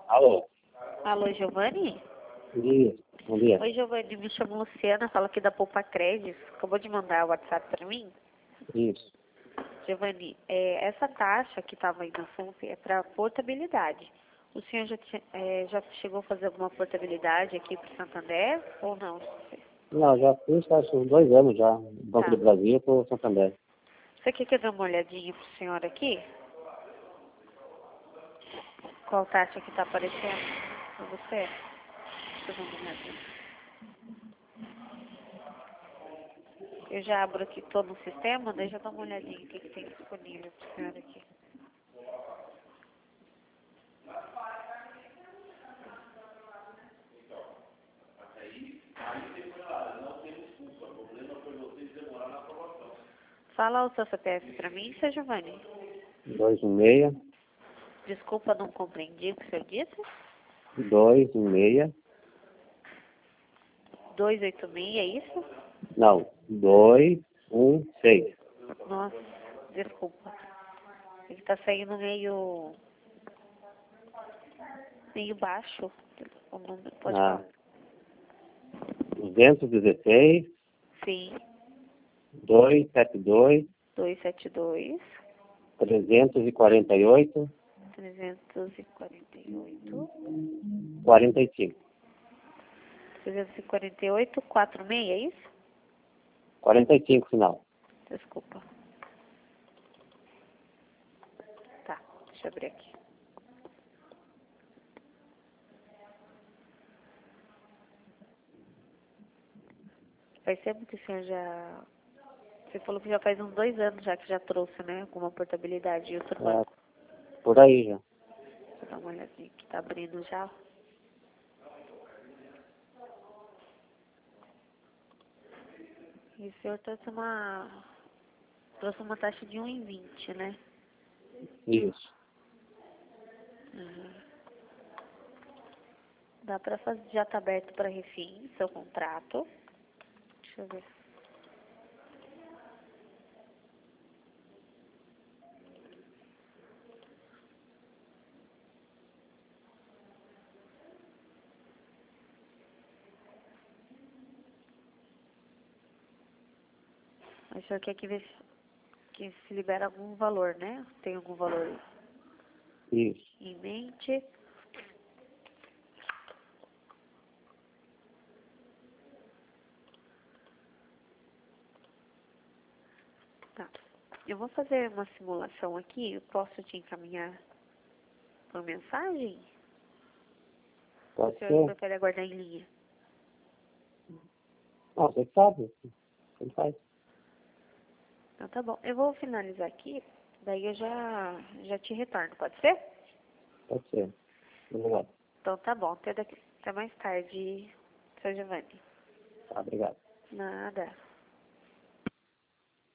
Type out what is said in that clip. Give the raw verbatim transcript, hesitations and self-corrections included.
Alô? Alô, Giovanni? Bom dia. Bom dia. Oi, Giovanni, me chamo Luciana, falo aqui da Poupa Créditos. Acabou de mandar o WhatsApp para mim. Isso. Giovanni, é, essa taxa que estava aí na F U N P é para portabilidade. O senhor já, tinha- é, já chegou a fazer alguma portabilidade aqui para o Santander ou não? Não, já fiz, acho, uns dois anos já. Banco Tá. do Brasil para o Santander. Você quer que eu dê uma olhadinha para o senhor aqui? Qual taxa que está aparecendo para você? Deixa eu dar uma olhadinha. Eu já abro aqui todo o sistema, daí já dá uma olhadinha o que, que tem disponível para o senhor aqui. Fala o seu C P F para mim, seu Giovanni. Dois um seis, Desculpa, não compreendi o que o senhor disse. dois um seis, duzentos e oitenta e seis, é isso? não, dois um seis. Nossa, desculpa. Ele está saindo meio, meio baixo. O número, pode Ah, falar. duzentos e dezesseis, Sim, duzentos e setenta e dois, duzentos e setenta e dois, trezentos e quarenta e oito, trezentos e quarenta e oito, quarenta e cinco. trezentos e quarenta e oito, quarenta e seis, é isso? quarenta e cinco final. Desculpa. Tá, deixa eu abrir aqui. Faz tempo que o senhor já... Você falou que já faz uns dois anos já que já trouxe, né? Alguma portabilidade de outro É, banco. por aí já. Deixa eu dar uma olhadinha que tá abrindo já. E o senhor trouxe uma... Trouxe uma taxa de um e vinte, né? Isso. Uhum. Dá pra fazer, já tá aberto para refim, seu contrato. Deixa eu ver. Mas o senhor quer que, ver se- que se libera algum valor, né? Tem algum valor Isso. em mente? Tá. Eu vou fazer uma simulação aqui. Eu posso te encaminhar por mensagem? Ou o Pode senhor ser. prefere aguardar em linha? Não, você sabe. Você faz. Então tá bom. Eu vou finalizar aqui. Daí eu já, já te retorno, pode ser? Pode ser. Obrigado. Então tá bom. Até, daqui, até mais tarde, seu Giovanni. Tá, obrigado. Nada.